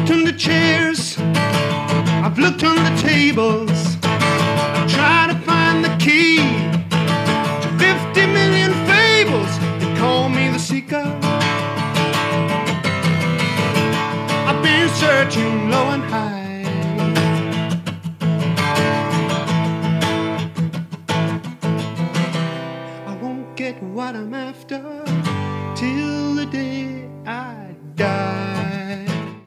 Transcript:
looked under chairs, I've looked under tables, I'm trying to find the key to 50 million fables. They call me the seeker. I've been searching low and high. I won't get what I'm after till the day I die.